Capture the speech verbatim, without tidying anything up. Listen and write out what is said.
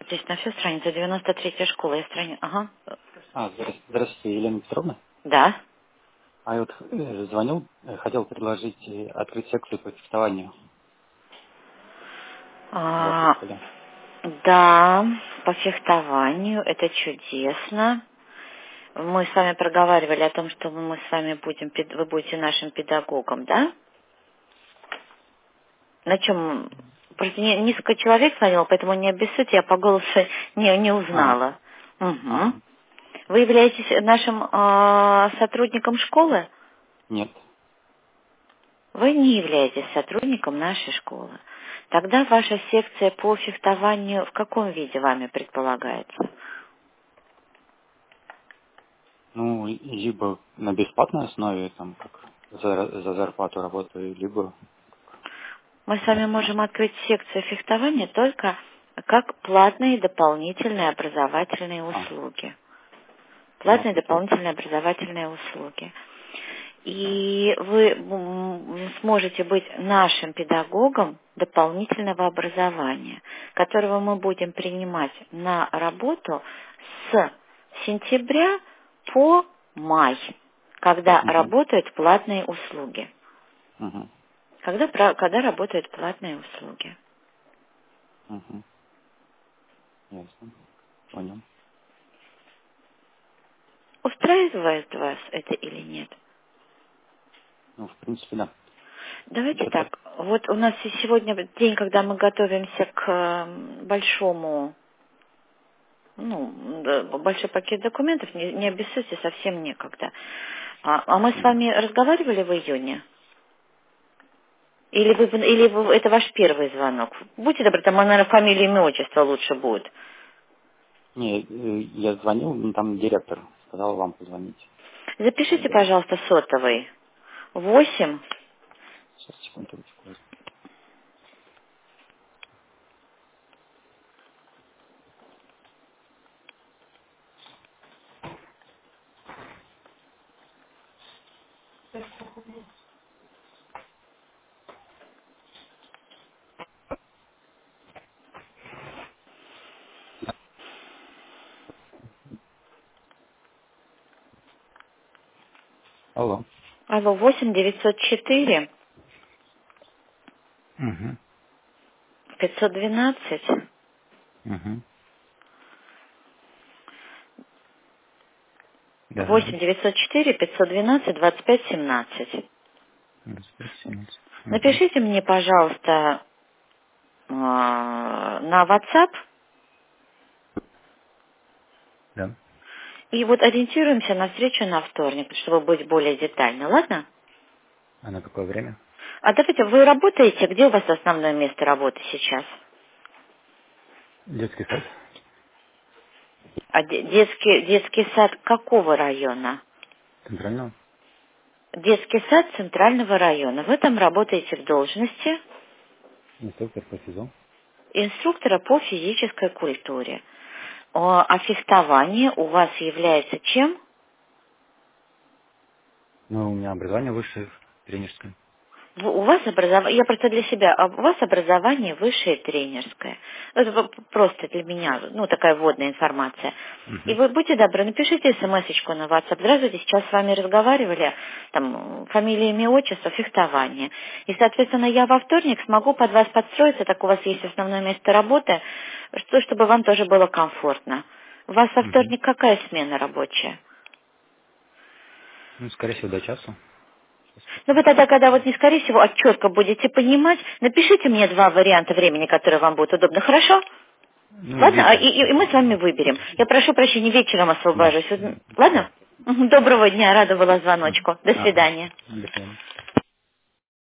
Здесь на всю страницу, девяносто третья школа, я страница. Ага. А, здравствуйте, здравствуйте, Елена Петровна. Да. А я вот э, звонил, э, хотел предложить э, открыть секцию по фехтованию в вашей А, школе. да, по фехтованию, это чудесно. Мы с вами проговаривали о том, что мы с вами будем, пед- вы будете нашим педагогом, да? На чем? Просто не- несколько человек звонило, поэтому не обессудьте, я по голосу не, не А, узнала. Угу. ага, Вы являетесь нашим а, сотрудником школы? нет. Вы не являетесь сотрудником нашей школы. Тогда ваша секция по фехтованию в каком виде вами предполагается? Ну, либо на бесплатной основе, там, как за, за зарплату работаю, либо... Мы с вами можем открыть секцию фехтования только как платные дополнительные образовательные А, услуги. ну, Платные окей. дополнительные образовательные услуги. И вы м, сможете быть нашим педагогом дополнительного образования, которого мы будем принимать на работу с сентября по май, когда Угу, работают платные услуги. угу, Когда, пра- когда работают платные услуги. угу, ясно, понял. Устраивает вас это или нет? Ну, в принципе, да. Давайте Что-то... так. Вот у нас и сегодня день, когда мы готовимся к э, большому, ну, да, большой пакет документов, не, не обессудьте, совсем некогда. А, а мы с Мгм. вами разговаривали в июне? Или, вы, или вы- это ваш первый звонок? Будьте добры, там, наверное, фамилия, имя, отчество лучше будет. Не, э, я звонил, ну, там директор сказал вам позвонить. Запишите, Отдела. пожалуйста, сотовый. Восемь. Сейчас, секундочку. Алло. Алло, восемь девятьсот четыре Угу. пятьсот двенадцать Угу. Да, да, да. восемь девятьсот четыре пятьсот двенадцать двадцать пять семнадцать. двадцать пять семнадцать. Угу. Напишите мне, пожалуйста, э, на WhatsApp, Да. и вот ориентируемся на встречу на вторник, чтобы быть более детально, ладно? А на какое время? А давайте, вы работаете, где у вас основное место работы сейчас? Детский сад. А де- детский, детский сад какого района? Центрального. Детский сад Центрального района. Вы там работаете в должности Инструктор по ФИЗО. инструктора по физической культуре. О, А фехтование у вас является чем? Ну, у меня образование высшее, тренерское. В- У вас образование, я просто для себя, а у вас образование высшее тренерское. Это в- просто для меня, ну, такая вводная информация. И Угу. вы будьте добры, напишите смс-очку на WhatsApp. Здравствуйте, сейчас с вами разговаривали, там, фамилия, имя, отчество, фехтование. И, соответственно, я во вторник смогу под вас подстроиться, так у вас есть основное место работы, что, чтобы вам тоже было комфортно. У вас во Угу. вторник какая смена рабочая? Ну, скорее всего, до часу. Сейчас Ну, вы посмотрим. тогда, когда вот не скорее всего, а четко будете понимать, напишите мне два варианта времени, которые вам будут удобны. Хорошо? Ну, Ладно? А, и, вечером и- и мы с вами посмотрим. выберем. Я прошу прощения, вечером Да. освобожусь. Да. Ладно? Мгм. Доброго дня, рада была Ага. звоночку. До Ага. свидания. До свидания.